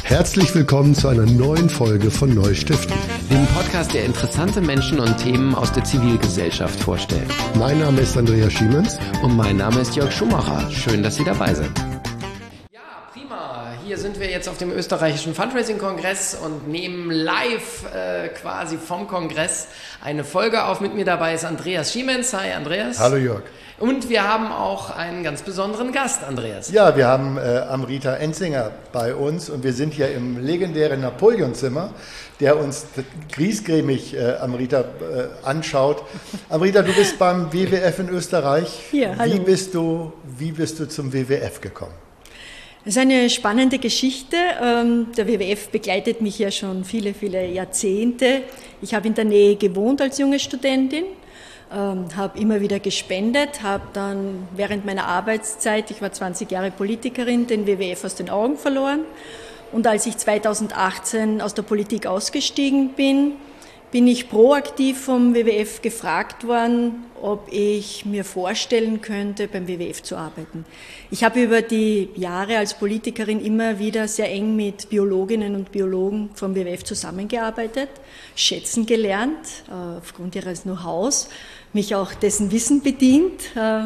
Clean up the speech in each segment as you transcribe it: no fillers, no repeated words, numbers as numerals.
Herzlich willkommen zu einer neuen Folge von Neustiften, dem Podcast, der interessante Menschen und Themen aus der Zivilgesellschaft vorstellt. Mein Name ist Andreas Schiemens. Und mein Name ist Jörg Schumacher. Schön, dass Sie dabei sind. Ja, prima. Hier sind wir jetzt auf dem österreichischen Fundraising-Kongress und nehmen live quasi vom Kongress eine Folge auf. Mit mir dabei ist Andreas Schiemens. Hi, Andreas. Hallo, Jörg. Und wir haben auch einen ganz besonderen Gast, Andreas. Ja, wir haben Amrita Enzinger bei uns und wir sind hier im legendären Napoleon-Zimmer, der uns griesgrämig Amrita anschaut. Amrita, du bist beim WWF in Österreich. Ja, hallo. Wie bist du zum WWF gekommen? Das ist eine spannende Geschichte. Der WWF begleitet mich ja schon viele, viele Jahrzehnte. Ich habe in der Nähe gewohnt als junge Studentin. Habe immer wieder gespendet, habe dann während meiner Arbeitszeit, ich war 20 Jahre Politikerin, den WWF aus den Augen verloren. Und als ich 2018 aus der Politik ausgestiegen bin, bin ich proaktiv vom WWF gefragt worden, ob ich mir vorstellen könnte, beim WWF zu arbeiten. Ich habe über die Jahre als Politikerin immer wieder sehr eng mit Biologinnen und Biologen vom WWF zusammengearbeitet, schätzen gelernt, aufgrund ihres Know-hows, mich auch dessen Wissen bedient.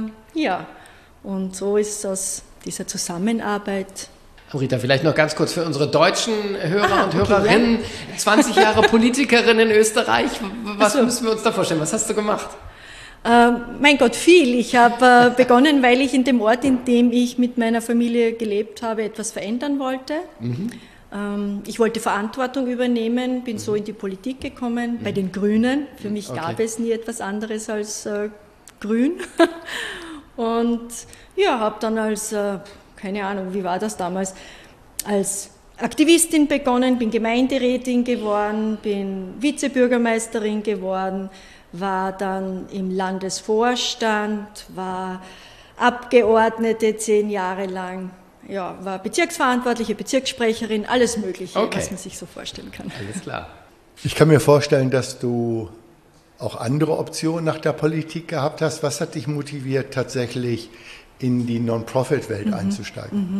Und so ist aus dieser Zusammenarbeit. Amrita, vielleicht noch ganz kurz für unsere deutschen Hörer und Hörerinnen. Ja. 20 Jahre Politikerin in Österreich. Was müssen wir uns da vorstellen? Was hast du gemacht? Mein Gott, viel. Ich habe begonnen, weil ich in dem Ort, in dem ich mit meiner Familie gelebt habe, etwas verändern wollte. Ich wollte Verantwortung übernehmen, bin so in die Politik gekommen, bei den Grünen. Für mich gab es nie etwas anderes als grün. Und ja, habe dann als, keine Ahnung, wie war das damals, als Aktivistin begonnen, bin Gemeinderätin geworden, bin Vizebürgermeisterin geworden, war dann im Landesvorstand, war Abgeordnete 10 Jahre lang. Ja, war Bezirksverantwortliche, Bezirkssprecherin, alles Mögliche, was man sich so vorstellen kann. Alles klar. Ich kann mir vorstellen, dass du auch andere Optionen nach der Politik gehabt hast. Was hat dich motiviert, tatsächlich in die Non-Profit-Welt einzusteigen?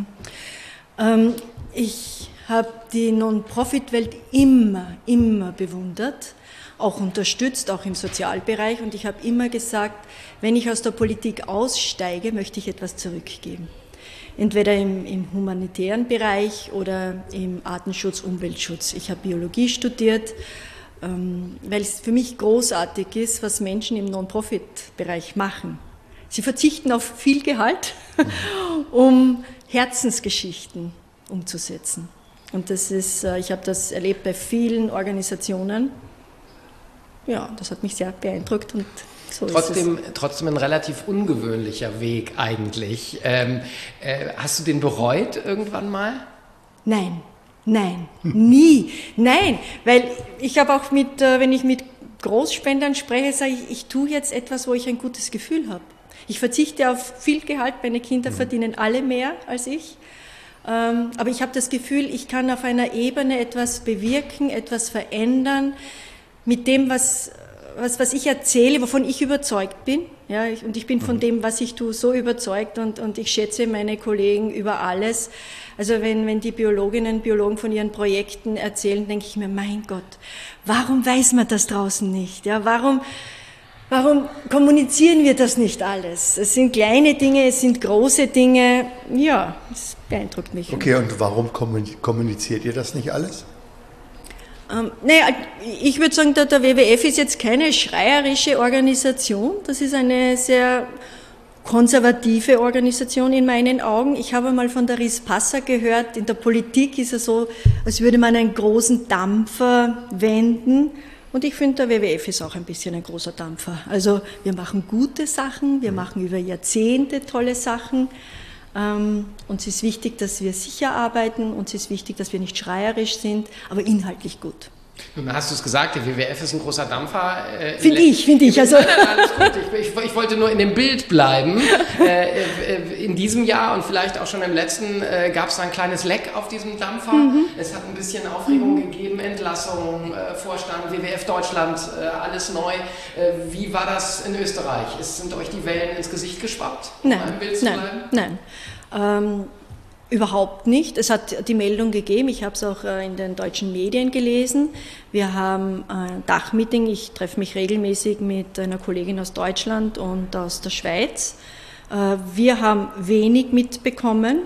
Ich habe die Non-Profit-Welt immer bewundert, auch unterstützt, auch im Sozialbereich. Und ich habe immer gesagt, wenn ich aus der Politik aussteige, möchte ich etwas zurückgeben. Entweder im humanitären Bereich oder im Artenschutz, Umweltschutz. Ich habe Biologie studiert, weil es für mich großartig ist, was Menschen im Non-Profit-Bereich machen. Sie verzichten auf viel Gehalt, um Herzensgeschichten umzusetzen. Und das ist, ich habe das erlebt bei vielen Organisationen. Ja, das hat mich sehr beeindruckt und so Trotzdem ein relativ ungewöhnlicher Weg eigentlich. Hast du den bereut irgendwann mal? Nein, nie. Nein, weil ich habe auch wenn ich mit Großspendern spreche, sage ich tue jetzt etwas, wo ich ein gutes Gefühl habe. Ich verzichte auf viel Gehalt, meine Kinder verdienen alle mehr als ich. Aber ich habe das Gefühl, ich kann auf einer Ebene etwas bewirken, etwas verändern, mit dem, was ich erzähle, wovon ich überzeugt bin. Ja, und ich bin von dem, was ich tue, so überzeugt und ich schätze meine Kollegen über alles. Also wenn die Biologinnen und Biologen von ihren Projekten erzählen, denke ich mir, mein Gott, warum weiß man das draußen nicht? Ja, warum kommunizieren wir das nicht alles? Es sind kleine Dinge, es sind große Dinge. Ja, das beeindruckt mich. Okay, und warum kommuniziert ihr das nicht alles? Ich würde sagen, der WWF ist jetzt keine schreierische Organisation. Das ist eine sehr konservative Organisation in meinen Augen. Ich habe mal von der Rispassa gehört, in der Politik ist es so, als würde man einen großen Dampfer wenden. Und ich finde, der WWF ist auch ein bisschen ein großer Dampfer. Also wir machen gute Sachen, wir machen über Jahrzehnte tolle Sachen. Uns ist wichtig, dass wir sicher arbeiten, uns ist wichtig, dass wir nicht schreierisch sind, aber inhaltlich gut. Nun hast du es gesagt, der WWF ist ein großer Dampfer. Finde ich. Also. Nein, alles gut. Ich wollte nur in dem Bild bleiben. In diesem Jahr und vielleicht auch schon im letzten gab es ein kleines Leck auf diesem Dampfer. Es hat ein bisschen Aufregung gegeben, Entlassung, Vorstand, WWF Deutschland, alles neu. Wie war das in Österreich? Sind euch die Wellen ins Gesicht geschwappt? Nein. Überhaupt nicht. Es hat die Meldung gegeben, ich habe es auch in den deutschen Medien gelesen. Wir haben ein Dachmeeting, ich treffe mich regelmäßig mit einer Kollegin aus Deutschland und aus der Schweiz. Wir haben wenig mitbekommen.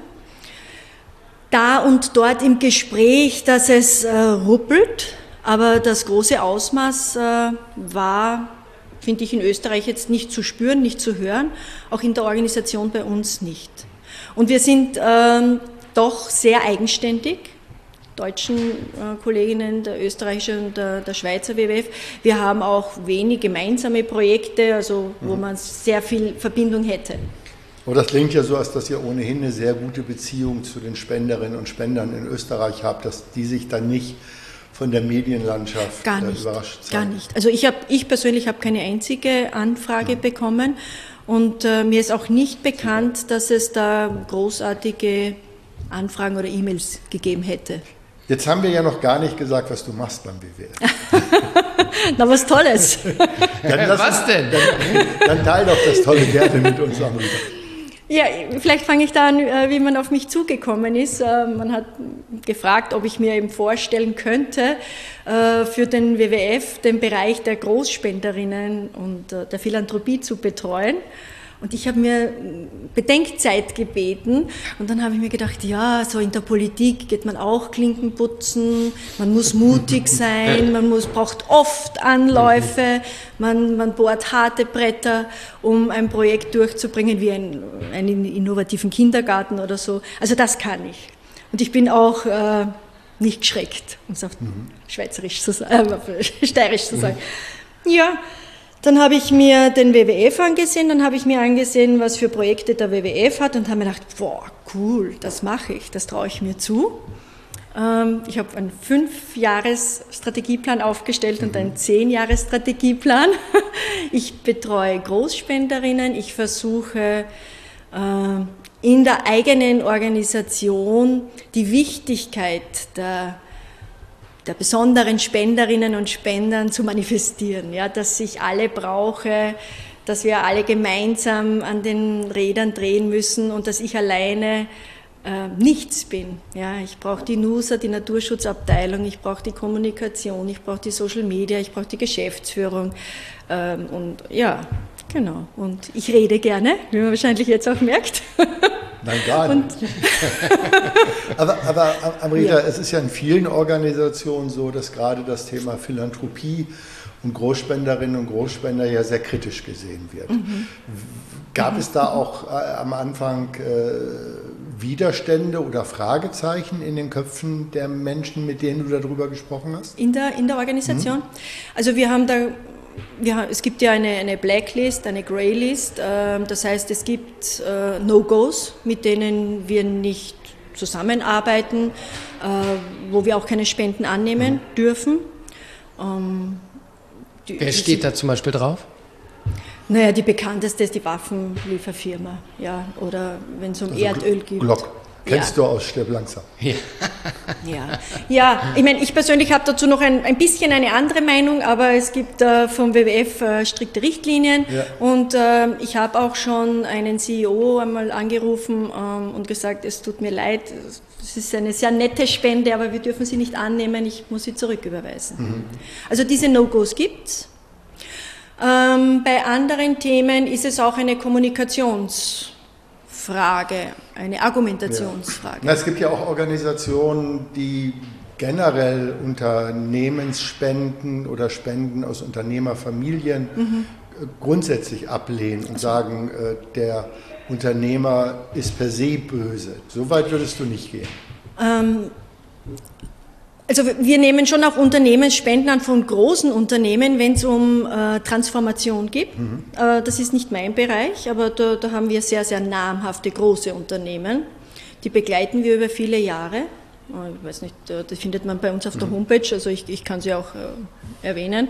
Da und dort im Gespräch, dass es ruppelt, aber das große Ausmaß war, finde ich, in Österreich jetzt nicht zu spüren, nicht zu hören, auch in der Organisation bei uns nicht. Und wir sind doch sehr eigenständig, deutschen Kolleginnen, der österreichischen und der Schweizer WWF. Wir haben auch wenig gemeinsame Projekte, also wo man sehr viel Verbindung hätte. Aber das klingt ja so, als dass ihr ohnehin eine sehr gute Beziehung zu den Spenderinnen und Spendern in Österreich habt, dass die sich dann nicht von der Medienlandschaft überrascht zeigen. Gar nicht. Also ich persönlich habe keine einzige Anfrage bekommen. Und mir ist auch nicht bekannt, dass es da großartige Anfragen oder E-Mails gegeben hätte. Jetzt haben wir ja noch gar nicht gesagt, was du machst beim WWF. Na, was Tolles. Was denn? Dann teil doch das Tolle gerne mit uns, Amrita. Ja, vielleicht fange ich da an, wie man auf mich zugekommen ist. Man hat gefragt, ob ich mir eben vorstellen könnte, für den WWF den Bereich der Großspenderinnen und der Philanthropie zu betreuen. Und ich habe mir Bedenkzeit gebeten und dann habe ich mir gedacht, ja, so in der Politik geht man auch Klinken putzen, man muss mutig sein, braucht oft Anläufe, man bohrt harte Bretter, um ein Projekt durchzubringen, wie einen innovativen Kindergarten oder so. Also das kann ich. Und ich bin auch nicht geschreckt, um es auf steirisch zu sagen. Ja. Dann habe ich mir den WWF angesehen, dann habe ich mir angesehen, was für Projekte der WWF hat und habe mir gedacht, boah, cool, das mache ich, das traue ich mir zu. Ich habe einen 5-Jahres-Strategieplan aufgestellt und einen 10-Jahres-Strategieplan. Ich betreue Großspenderinnen, ich versuche in der eigenen Organisation die Wichtigkeit der besonderen Spenderinnen und Spendern zu manifestieren, ja, dass ich alle brauche, dass wir alle gemeinsam an den Rädern drehen müssen und dass ich alleine nichts bin. Ja, ich brauche die NUSA, die Naturschutzabteilung, ich brauche die Kommunikation, ich brauche die Social Media, ich brauche die Geschäftsführung und ja, genau. Und ich rede gerne, wie man wahrscheinlich jetzt auch merkt. Nein, gar nicht. aber Amrita, es ist ja in vielen Organisationen so, dass gerade das Thema Philanthropie und Großspenderinnen und Großspender ja sehr kritisch gesehen wird. Gab es da auch am Anfang Widerstände oder Fragezeichen in den Köpfen der Menschen, mit denen du darüber gesprochen hast? In der Organisation? Also es gibt ja eine Blacklist, eine Greylist, das heißt, es gibt No-Gos, mit denen wir nicht zusammenarbeiten, wo wir auch keine Spenden annehmen dürfen. Wer steht da zum Beispiel drauf? Naja, die bekannteste ist die Waffenlieferfirma, ja, oder wenn es um Erdöl geht. Glock. Kennst du aus Stirb langsam? Ja, ich meine, ich persönlich habe dazu noch ein bisschen eine andere Meinung, aber es gibt vom WWF strikte Richtlinien und ich habe auch schon einen CEO einmal angerufen und gesagt, es tut mir leid, es ist eine sehr nette Spende, aber wir dürfen sie nicht annehmen, ich muss sie zurücküberweisen. Also diese No-Gos gibt's. Bei anderen Themen ist es auch eine Kommunikationsfrage, eine Argumentationsfrage. Ja. Na, es gibt ja auch Organisationen, die generell Unternehmensspenden oder Spenden aus Unternehmerfamilien grundsätzlich ablehnen und sagen, der Unternehmer ist per se böse. So weit würdest du nicht gehen. Also wir nehmen schon auch Unternehmensspenden an von großen Unternehmen, wenn es um Transformation geht. Das ist nicht mein Bereich, aber da haben wir sehr, sehr namhafte große Unternehmen. Die begleiten wir über viele Jahre. Ich weiß nicht, das findet man bei uns auf der Homepage, also ich kann sie auch erwähnen.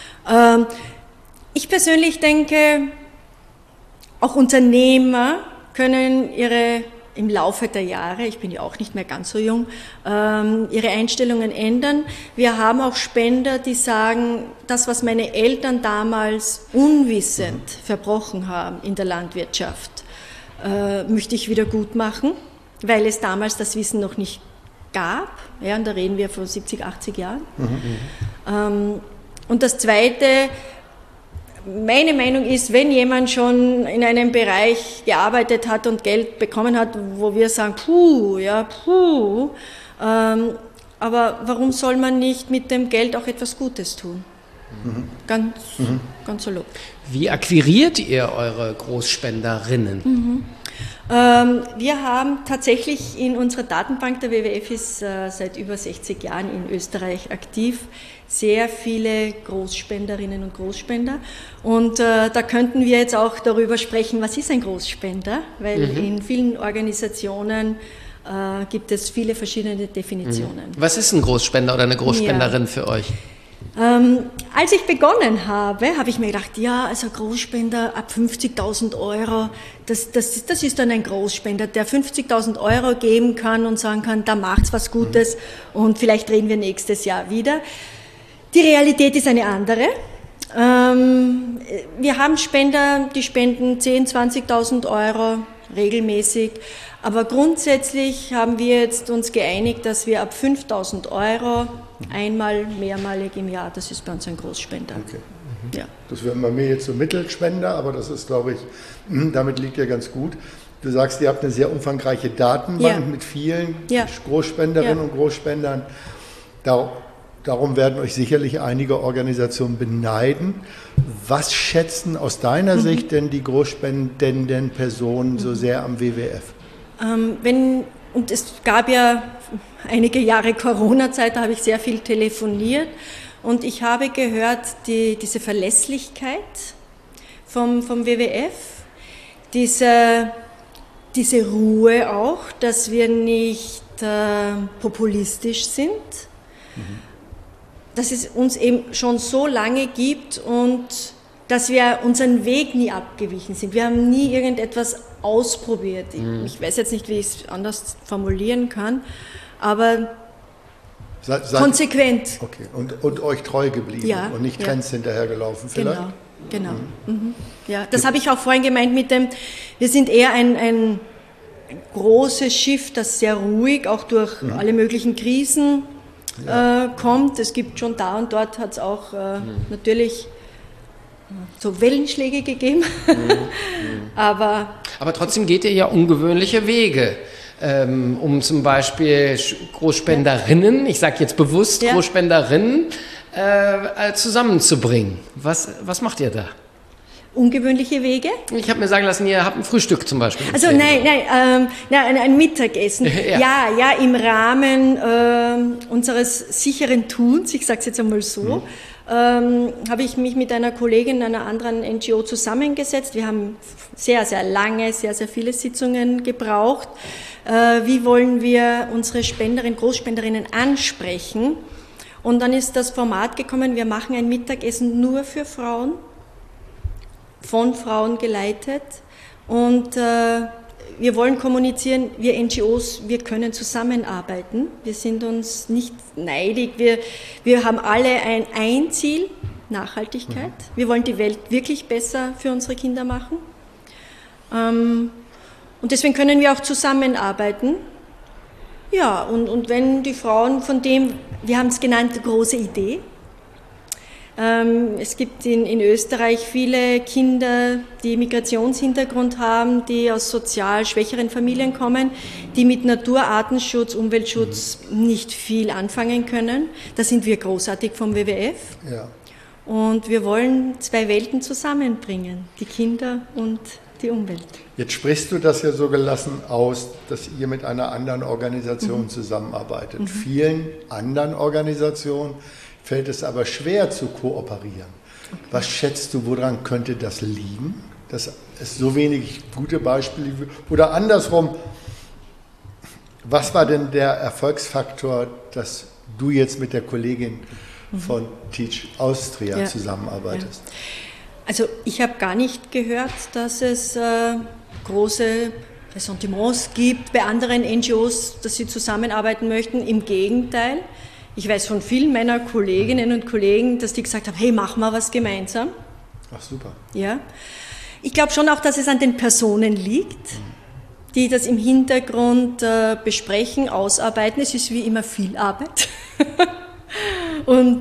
Ich persönlich denke, auch Unternehmer können im Laufe der Jahre, ich bin ja auch nicht mehr ganz so jung, ihre Einstellungen ändern. Wir haben auch Spender, die sagen, das, was meine Eltern damals unwissend verbrochen haben in der Landwirtschaft, möchte ich wieder gut machen. weil es damals das Wissen noch nicht gab. Ja, und da reden wir vor 70, 80 Jahren. Und das Zweite, meine Meinung ist, wenn jemand schon in einem Bereich gearbeitet hat und Geld bekommen hat, wo wir sagen, aber warum soll man nicht mit dem Geld auch etwas Gutes tun? Ganz salopp. Wie akquiriert ihr eure Großspenderinnen? Wir haben tatsächlich in unserer Datenbank, der WWF ist seit über 60 Jahren in Österreich aktiv, sehr viele Großspenderinnen und Großspender. Und da könnten wir jetzt auch darüber sprechen, was ist ein Großspender? Weil in vielen Organisationen gibt es viele verschiedene Definitionen. Was ist ein Großspender oder eine Großspenderin für euch? Als ich begonnen habe, habe ich mir gedacht, ja, also Großspender ab 50.000 €, das ist dann ein Großspender, der 50.000 € geben kann und sagen kann, da macht's was Gutes und vielleicht reden wir nächstes Jahr wieder. Die Realität ist eine andere. Wir haben Spender, die spenden 10.000, 20.000 € regelmäßig, aber grundsätzlich haben wir jetzt uns geeinigt, dass wir ab 5.000 € einmal, mehrmalig im Jahr, das ist bei uns ein Großspender. Okay. Ja. Das wären bei mir jetzt so Mittelspender, aber das ist, glaube ich, damit liegt ihr ganz gut. Du sagst, ihr habt eine sehr umfangreiche Datenbank mit vielen Großspenderinnen und Großspendern. Darum werden euch sicherlich einige Organisationen beneiden. Was schätzen aus deiner Sicht denn die großspendenden Personen so sehr am WWF? Und es gab ja einige Jahre Corona-Zeit, da habe ich sehr viel telefoniert und ich habe gehört, diese Verlässlichkeit vom WWF, diese Ruhe auch, dass wir nicht populistisch sind, dass es uns eben schon so lange gibt und dass wir unseren Weg nie abgewichen sind. Wir haben nie irgendetwas ausprobiert. Ich weiß jetzt nicht, wie ich es anders formulieren kann, aber konsequent. Okay, und euch treu geblieben und nicht Trends hinterhergelaufen vielleicht? Genau. Ja, das habe ich auch vorhin gemeint mit dem, wir sind eher ein großes Schiff, das sehr ruhig auch durch alle möglichen Krisen kommt. Es gibt schon da und dort hat es auch natürlich so Wellenschläge gegeben, aber trotzdem geht ihr ja ungewöhnliche Wege, um zum Beispiel Großspenderinnen, ich sage jetzt bewusst Großspenderinnen, zusammenzubringen. Was macht ihr da? Ungewöhnliche Wege? Ich habe mir sagen lassen, ihr habt ein Frühstück zum Beispiel. Also nein, ein Mittagessen. Ja, im Rahmen unseres sicheren Tuns, ich sage es jetzt einmal so, habe ich mich mit einer Kollegin einer anderen NGO zusammengesetzt. Wir haben sehr, sehr lange, sehr, sehr viele Sitzungen gebraucht. Wie wollen wir unsere Großspenderinnen ansprechen? Und dann ist das Format gekommen, wir machen ein Mittagessen nur für Frauen, von Frauen geleitet. Und wir wollen kommunizieren, wir NGOs, wir können zusammenarbeiten. Wir sind uns nicht neidig. Wir haben alle ein Ziel, Nachhaltigkeit. Wir wollen die Welt wirklich besser für unsere Kinder machen. Und deswegen können wir auch zusammenarbeiten. Ja, und wenn die Frauen von dem, wir haben es genannt, große Idee. Es gibt in Österreich viele Kinder, die Migrationshintergrund haben, die aus sozial schwächeren Familien kommen, die mit Natur, Artenschutz, Umweltschutz nicht viel anfangen können. Da sind wir großartig vom WWF. Ja. Und wir wollen zwei Welten zusammenbringen, die Kinder und die Umwelt. Jetzt sprichst du das ja so gelassen aus, dass ihr mit einer anderen Organisation zusammenarbeitet. Vielen anderen Organisationen fällt es aber schwer zu kooperieren. Okay. Was schätzt du, woran könnte das liegen, dass es so wenig gute Beispiele gibt? Oder andersrum, was war denn der Erfolgsfaktor, dass du jetzt mit der Kollegin von Teach Austria zusammenarbeitest? Ja. Also ich habe gar nicht gehört, dass es große Ressentiments gibt bei anderen NGOs, dass sie zusammenarbeiten möchten. Im Gegenteil. Ich weiß von vielen meiner Kolleginnen und Kollegen, dass die gesagt haben, hey, machen wir was gemeinsam. Ach, super. Ja. Ich glaube schon auch, dass es an den Personen liegt, die das im Hintergrund besprechen, ausarbeiten. Es ist wie immer viel Arbeit. Und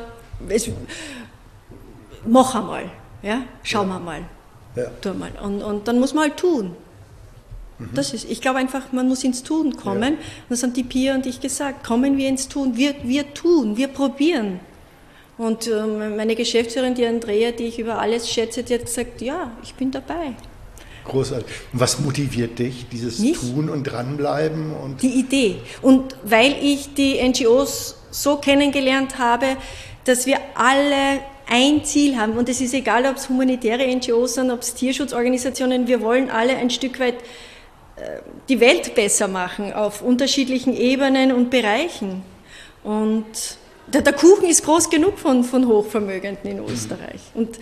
mach einmal, ja? Schauen wir mal, tu mal. Und dann muss man halt tun. Das ist, ich glaube einfach, man muss ins Tun kommen. Und das haben die Pia und ich gesagt, kommen wir ins Tun, wir tun, wir probieren. Und meine Geschäftsführerin, die Andrea, die ich über alles schätze, die hat gesagt, ja, ich bin dabei. Großartig. Und was motiviert dich, dieses Tun und Dranbleiben? Und die Idee. Und weil ich die NGOs so kennengelernt habe, dass wir alle ein Ziel haben. Und es ist egal, ob es humanitäre NGOs sind, ob es Tierschutzorganisationen, wir wollen alle ein Stück weit die Welt besser machen auf unterschiedlichen Ebenen und Bereichen. Und der Kuchen ist groß genug von Hochvermögenden in Österreich. Und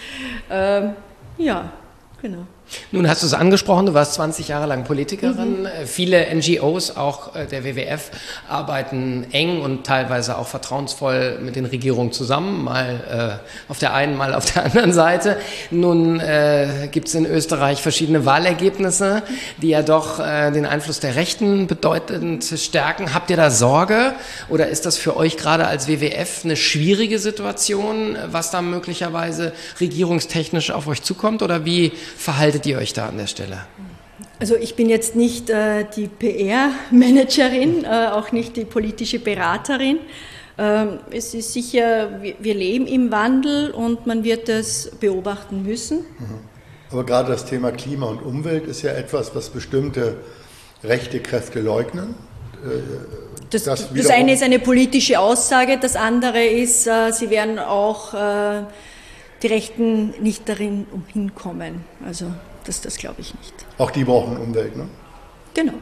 ja, genau. Nun hast du es angesprochen, du warst 20 Jahre lang Politikerin. Viele NGOs, auch der WWF, arbeiten eng und teilweise auch vertrauensvoll mit den Regierungen zusammen, mal auf der einen, mal auf der anderen Seite. Nun gibt es in Österreich verschiedene Wahlergebnisse, die ja doch den Einfluss der Rechten bedeutend stärken. Habt ihr da Sorge oder ist das für euch gerade als WWF eine schwierige Situation, was da möglicherweise regierungstechnisch auf euch zukommt, oder wie verhaltet ihr euch da an der Stelle? Also ich bin jetzt nicht die PR-Managerin, auch nicht die politische Beraterin. Es ist sicher, wir leben im Wandel und man wird das beobachten müssen. Aber gerade das Thema Klima und Umwelt ist ja etwas, was bestimmte rechte Kräfte leugnen. Das eine ist eine politische Aussage, das andere ist, sie werden auch die Rechten nicht darin umhinkommen. Also das glaube ich nicht. Auch die brauchen Umwelt, ne? Genau.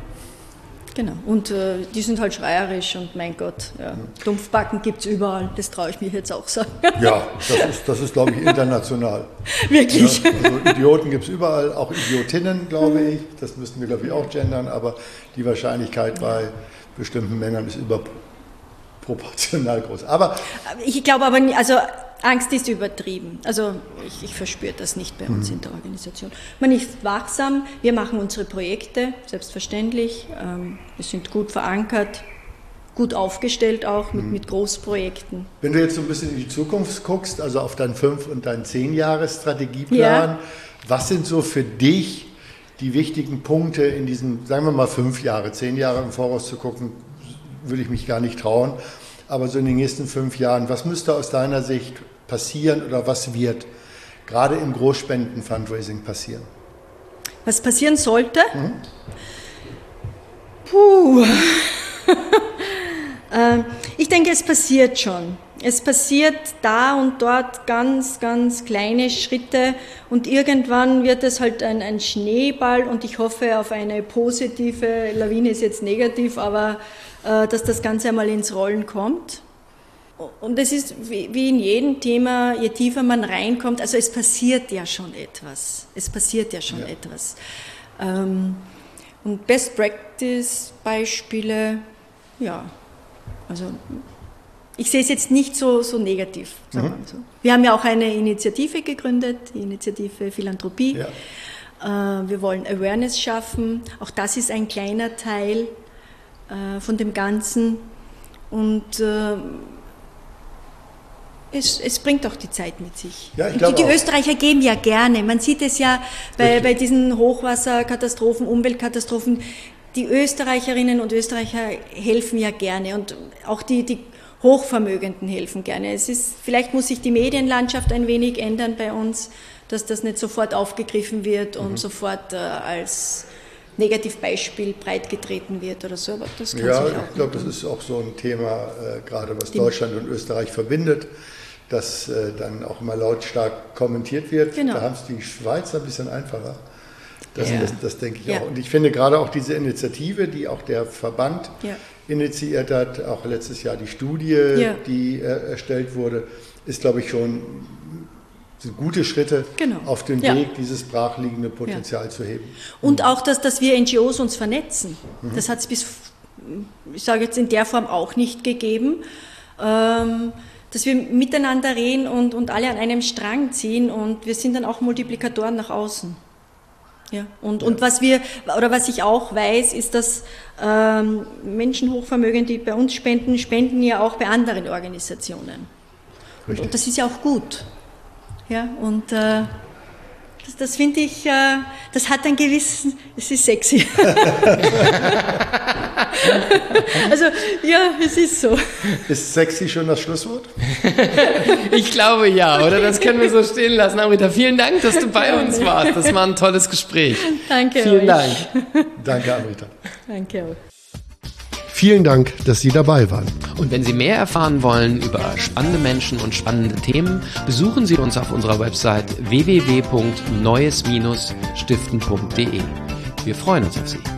Und die sind halt schreierisch und mein Gott, Dumpfbacken gibt es überall, das traue ich mir jetzt auch sagen. Ja, das ist glaube ich, international. Wirklich? Ja, also Idioten gibt es überall, auch Idiotinnen, glaube ich. Das müssten wir, glaube ich, auch gendern, aber die Wahrscheinlichkeit bei bestimmten Männern ist überproportional groß. Aber ich glaube aber, also Angst ist übertrieben. Also ich verspüre das nicht bei uns in der Organisation. Man ist wachsam, wir machen unsere Projekte, selbstverständlich. Wir sind gut verankert, gut aufgestellt auch mit Großprojekten. Wenn du jetzt so ein bisschen in die Zukunft guckst, also auf deinen 5- und deinen 10-Jahres-Strategieplan, was sind so für dich die wichtigen Punkte in diesen, sagen wir mal 5 Jahre, 10 Jahre im Voraus zu gucken, würde ich mich gar nicht trauen. Aber so in den nächsten 5 Jahren, was müsste aus deiner Sicht passieren oder was wird gerade im Großspenden-Fundraising passieren? Was passieren sollte? Puh. Ich denke, es passiert schon. Es passiert da und dort ganz, ganz kleine Schritte und irgendwann wird es halt ein Schneeball und ich hoffe auf eine positive, Lawine ist jetzt negativ, aber dass das Ganze einmal ins Rollen kommt. Und es ist wie in jedem Thema, je tiefer man reinkommt, also es passiert ja schon etwas. Und Best-Practice-Beispiele, ja, also ich sehe es jetzt nicht so negativ, sagen wir mal so. Wir haben ja auch eine Initiative gegründet, die Initiative Philanthropie. Ja. Wir wollen Awareness schaffen, auch das ist ein kleiner Teil von dem Ganzen und es bringt auch die Zeit mit sich. Ja, die Österreicher geben ja gerne, man sieht es ja bei diesen Hochwasserkatastrophen, Umweltkatastrophen, die Österreicherinnen und Österreicher helfen ja gerne und auch die Hochvermögenden helfen gerne. Vielleicht muss sich die Medienlandschaft ein wenig ändern bei uns, dass das nicht sofort aufgegriffen wird und sofort als Negativbeispiel breitgetreten wird oder so, aber das kann sich auch ich glaube, das ist auch so ein Thema, gerade was Deutschland und Österreich verbindet, dass dann auch immer lautstark kommentiert wird. Genau. Da haben es die Schweizer ein bisschen einfacher. Das denke ich auch. Und ich finde gerade auch diese Initiative, die auch der Verband initiiert hat, auch letztes Jahr die Studie, die erstellt wurde, ist, glaube ich, schon sind gute Schritte auf dem Weg, dieses brachliegende Potenzial zu heben. Und auch, dass wir NGOs uns vernetzen. Das hat es ich sage jetzt in der Form auch nicht gegeben, dass wir miteinander reden und alle an einem Strang ziehen und wir sind dann auch Multiplikatoren nach außen. Ja, und was ich auch weiß, ist, dass Menschen hochvermögend, die bei uns spenden ja auch bei anderen Organisationen. Richtig. Und das ist ja auch gut. Ja, und das finde ich, das hat einen gewissen, es ist sexy. Also, ja, es ist so. Ist sexy schon das Schlusswort? Ich glaube ja, oder? Das können wir so stehen lassen. Amrita, vielen Dank, dass du bei uns warst. Das war ein tolles Gespräch. Danke Vielen euch. Dank. Danke, Amrita. Danke auch. Vielen Dank, dass Sie dabei waren. Und wenn Sie mehr erfahren wollen über spannende Menschen und spannende Themen, besuchen Sie uns auf unserer Website www.neues-stiften.de. Wir freuen uns auf Sie.